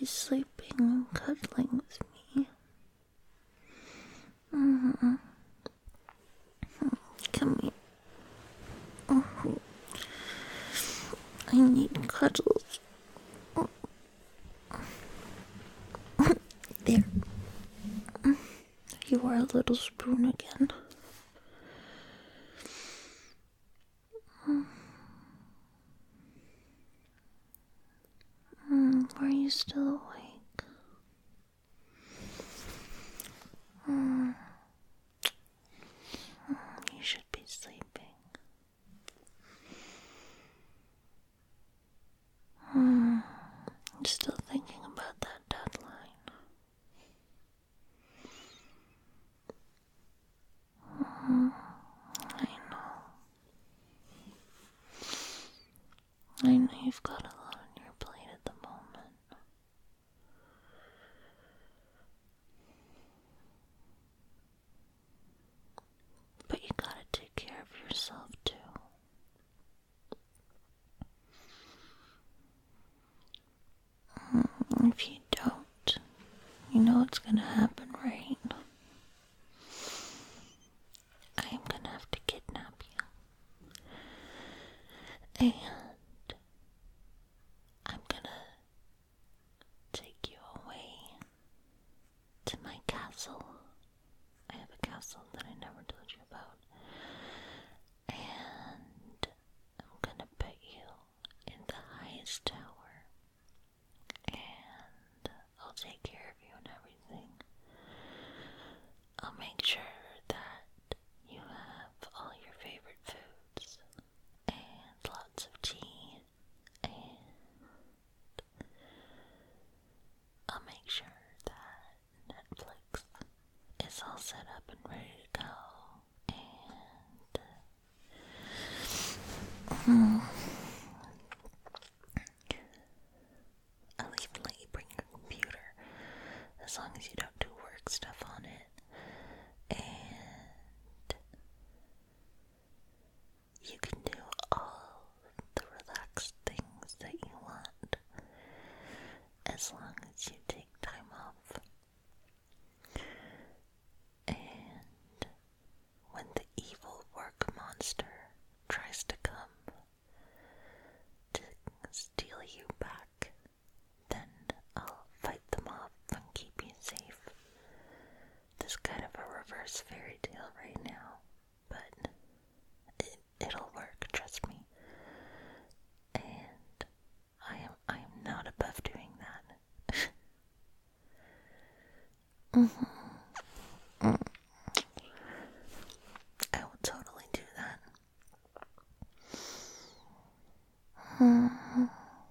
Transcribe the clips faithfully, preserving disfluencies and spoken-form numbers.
sleeping and cuddling with me. Mm-hmm. Come here. Mm-hmm. I need cuddles. There. You are a little spoon again. Mm, are you still awake? Mm. You should be sleeping. Mm. I'm still thinking about that deadline. Mm. I know. I know you've got a lot on your plate at the moment. But you gotta take care of yourself too. If you don't, you know what's gonna happen, right? I am gonna have to kidnap you. And I'm gonna take you away to my castle. I have a castle that I never told you about. And I'm gonna put you in the highest tower. And I'll take care of you and everything. I'll make sure that you have all your favorite foods and lots of tea, and I'll make sure that Netflix is all set up and ready to go, and hmm, I'll even let you bring your computer as long as you don't do work stuff on it. And you can do all the relaxed things that you want as long as you take time off. And when the evil work monster tries to come to steal you back, then I'll fight them off and keep you safe. This is kind of a reverse fairy tale right now, but it, it'll work, trust me. And I am I am not above doing that. mm-hmm. mm. I will totally do that. Mm-hmm.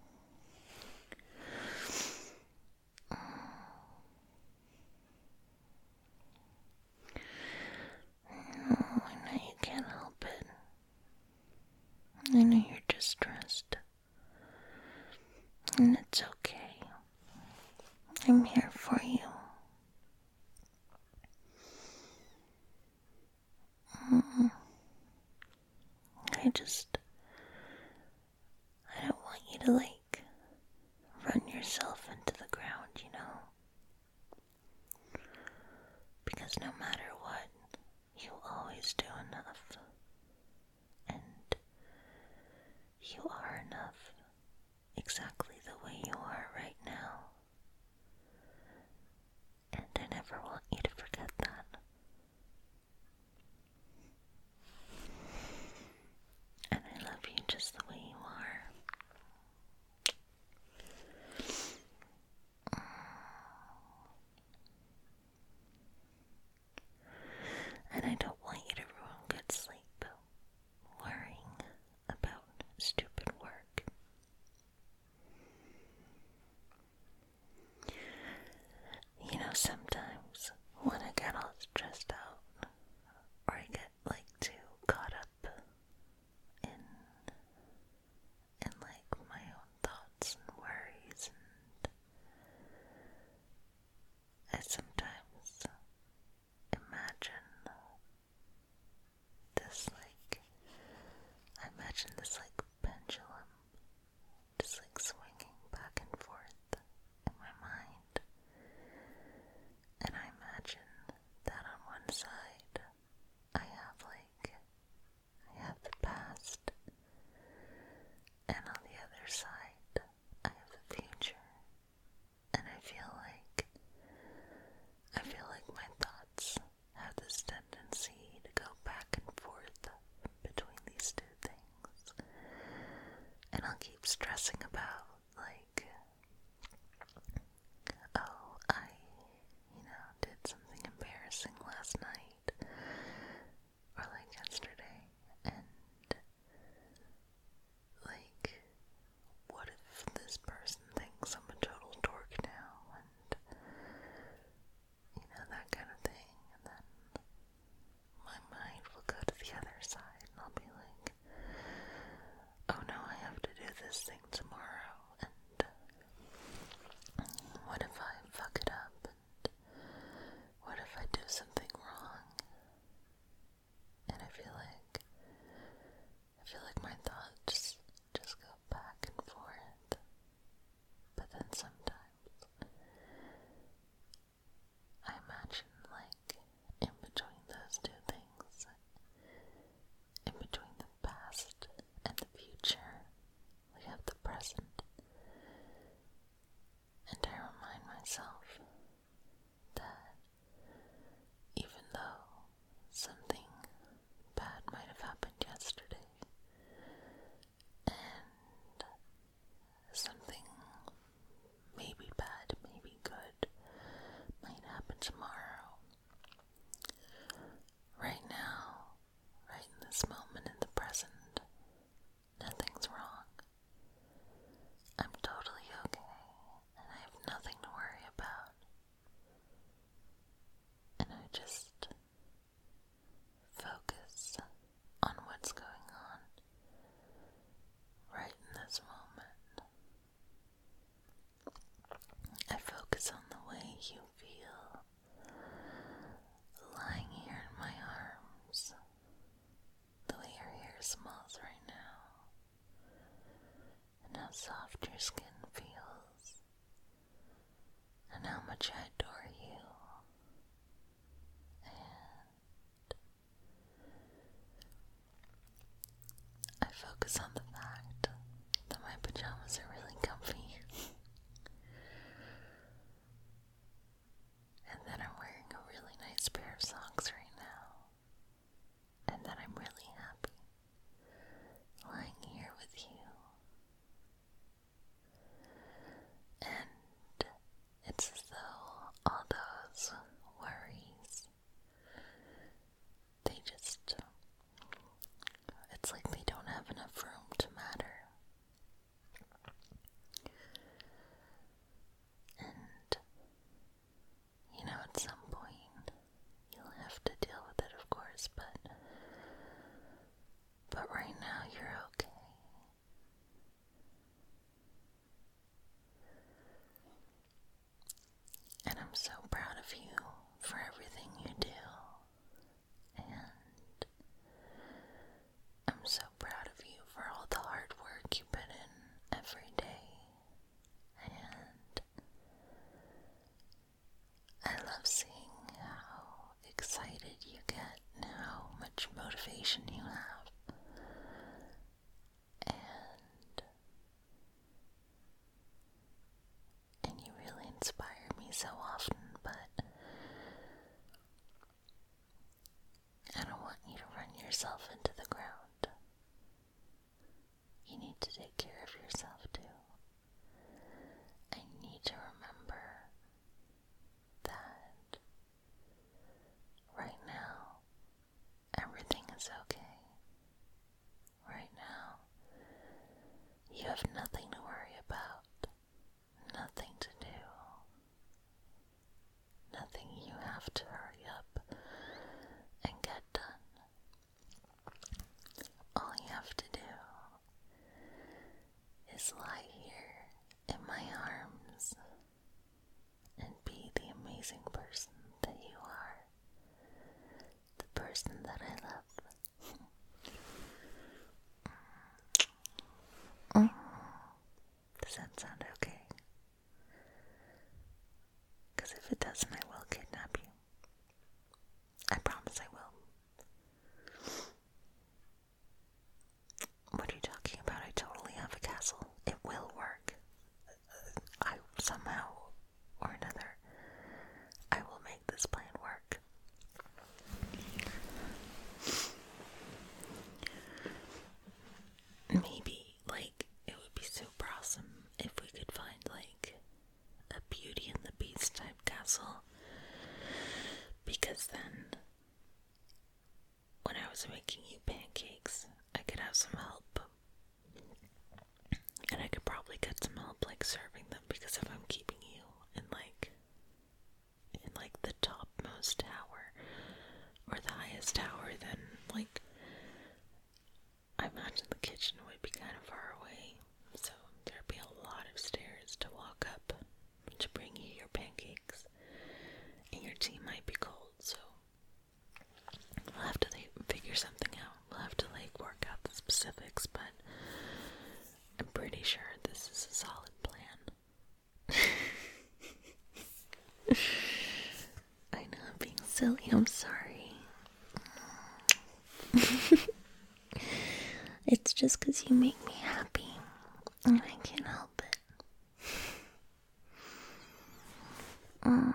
Oh, I know you can't help it. I know you're just stressed. And it's okay. I'm here for you. Mm-mm. I just... I don't want you to, like, run yourself into the ground, you know? Because no matter what, you always do enough. And you are enough exactly the way you are right now. And I never want you to forget that. And I love you just the way you are. And I don't want you to ruin good sleep. stressing about, like, oh, I, you know, did something embarrassing last night, or like yesterday, and, like, what if this person thinks I'm a total dork now, and, you know, that kind of thing, and then my mind will go to the other side, and I'll be like, oh no, I have to do this thing tomorrow, and what if I fuck it up, and what if I do something wrong, and I feel like, I feel like my thoughts just go back and forth, but then sometimes I imagine, like, in between those two things, in between the past and the future, we have the present, and I remind myself that even though something bad might have happened yesterday, and something maybe bad, maybe good, might happen tomorrow, right now, right in this moment in the present, nothing's wrong. I'm totally okay, and I have nothing to worry about. And I just focus on what's going on right in this moment. I focus on the way you feel lying here in my arms, the way your hair smells right now, and how soft your skin feels, and how much I adore you, and I focus on the fact that my pajamas are really comfy, and that I'm wearing a really nice pair of socks right now, and that I'm really happy lying here with you. And it's as though all those worries, they just, it's like they don't have enough room to matter. And, you know, at some point, you'll have to deal with it, of course, but, but right now you're okay. And I'm so proud of you for everything you do. And I'm so proud of you for all the hard work you put in every day. And I love seeing how excited you get and how much motivation you have. And and you really inspire me so often, but I don't want you to run yourself into the ground. You need to take care of yourself too. And you need to remember that right now, everything is okay. Right now, you have nothing to worry about, nothing to do, nothing you have to hurry up and get done. All you have to do is lie here in my arms and be the amazing person that you are, the person that I love. Mm. Does that sound okay? Because if it doesn't, I will kidnap you. I promise I will. What are you talking about? I totally have a castle. It will work. I somehow or another, I will make this plan work. Maybe, like, it would be super because then when I was making you pancakes, I could have some help. And I could probably get some help, like, serving them, because if I'm keeping you in, like, in, like, the topmost tower, or the highest tower, then, like, I imagine the kitchen would be kind of far away, so there'd be a lot of stairs to walk up to bring you your pancakes, and your tea might be cold, so we'll have to like, figure something out. We'll have to, like, work out the specifics, but I'm pretty sure this is a solid plan. I know I'm being silly, I'm sorry. It's just because you make me happy, and I can't help it. Mm.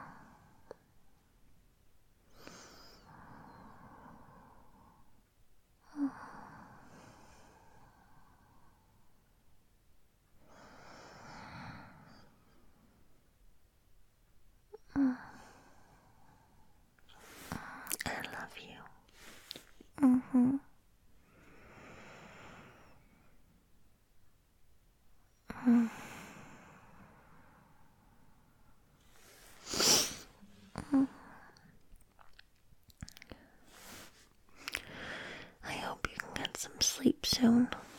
Mm. I love you. Mm-hmm. Mm. Mm. I hope you can get some sleep soon.